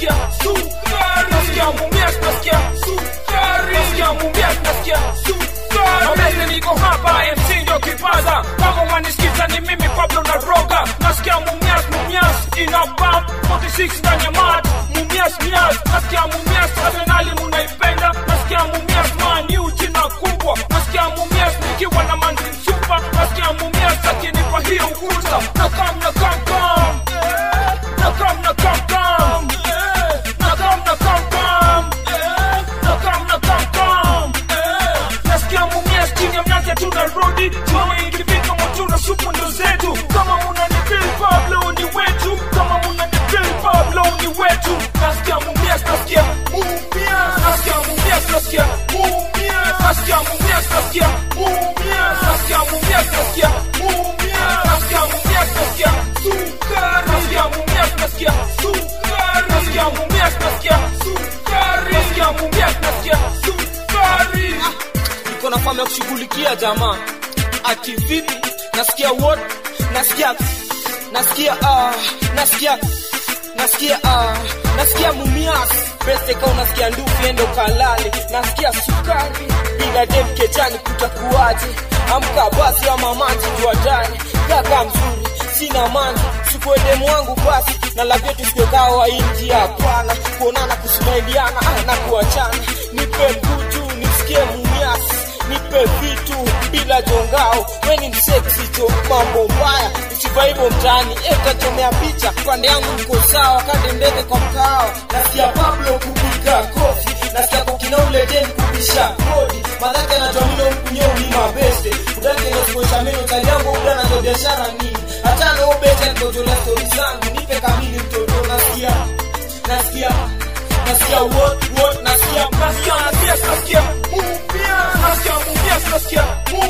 nasikia sukari. Nasikia mumias nasikia sukari. Nasikia mumias nasikia sukari. Ameze niko hapa MC ndio kipaza. Kama wanisikiza ni mimi Pablo na Roga. Nasikia mumias ina bump 46 ndani ya mat. Mumias nasikia mumias Arsenali munaipenda. Nasikia mumias Man U jina kubwa. Nasikia mumias nikiwa na Man Super. Nasikia mumias akinipa hiyo fursa. Nakam nasikia mumias chini ya mnazi tunarudi. Chama ikifika motuna supu ndo zetu. Kama munanipili Pablo ni wetu. Kama munanipili Pablo ni wetu. Nasikia mumias nasikia mumias. Nasikia mumias nasikia mumias. Nasikia mumias nasikia mumias. Nasikia mumias nasikia mumias. Nasikia mumias nasikia sukari. Nasikia mumias nasikia sukari. Nasikia mumias nasikia sukari. Nasikia mumias nasikia sukari. Niko na famu ya kushughulikia jamaa. Ati vipi? Nasikia what? Nasikia mumias. Beste kwa unasikia ndufi endo kalale. Nasikia sukari. Bila dem kejani kutakuaje? Amka basi ya mamanji juadani. Kaka mzuri, sina manzi. Sikuwe demu wangu basi. Na la vyetu sikuwe kawa inji hapana. Kuonana kusumailiana na kuachana. Nipe mkutu, nisikie mumias. Nipe vitu bila jongao. Weni msexy jo mambo mbaya. Usiva hivyo mtaani utachomea picha. Pande yangu mko sawa kande ndege kwa mkao. Nasikia Pablo kupiga kofi. Nasikia kukina ule deni kubisha kodi. Madhake na jomino mkunyo ni mabeste. Udake na sikuesha meno taliangu udana za biashara nini. Hata na ubeja nikojolea story zangu. Nipe kamili mtoto nasikia what nasikia mumias nasikia mumias. Nasikia mumias nasikia mumias.